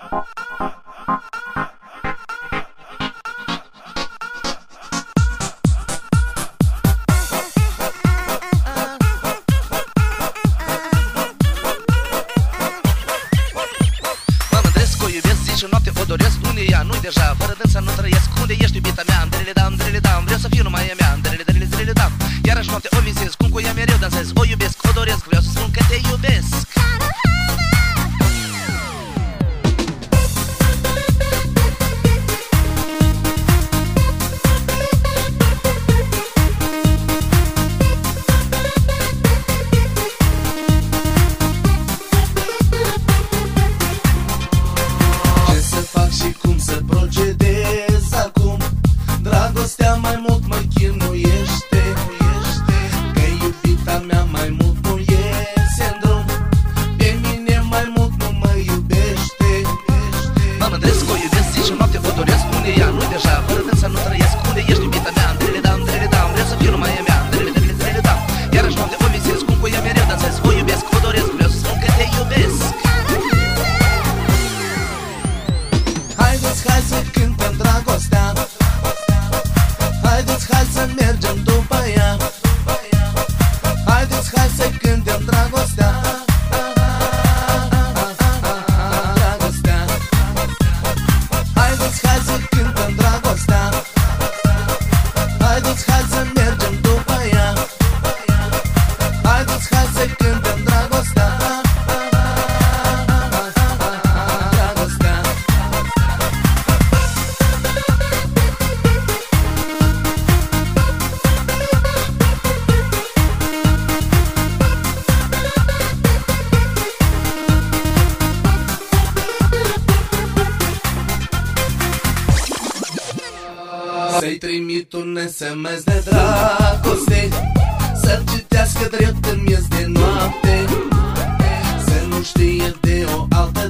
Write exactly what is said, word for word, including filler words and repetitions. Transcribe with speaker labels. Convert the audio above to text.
Speaker 1: Și noapte o doresc, unde ea, nu-i deja, fără dânsa nu trăiesc. Unde ești, iubita mea? Îndrele dam, îndrele dam, vreau să fiu numai a mea. Îndrele, îndrele, îndrele dam. Iarăși noapte o visez, cum cu ea mereu dansez. O iubesc, o doresc, vreau să spun că te iubesc.
Speaker 2: Dragostea mai mult mă chinuiește, că iubita mea mai mult nu iese în drum, pe mine mai mult nu mă iubește.
Speaker 1: Mă mândresc, o iubesc zi și noapte o doresc. Unde ea, nu-i deja, fără dânsa nu trăiesc. Unde ești, iubita mea? Îndrele dam, îndrele dam, vreau să fiu numai a mea. Îndrele, îndrele, îndrele dam. Iarăși noapte o visez, cum cu ea mereu dansez. O iubesc, o doresc, vreau să spun că te iubesc.
Speaker 2: Haideți, hai să cântăm dragostea, haideți, hai să mergem după ea. Haideți, hai să cântăm dragostea, dragostea. Haideți, hai să cântăm dragostea, haideți, hai să mergem după ea. Haideți, hai să cântăm dragostea, dragostea. Să-i trimit un S M S de dragoste, să-l citească drept în miez de noapte, să nu știe de o altă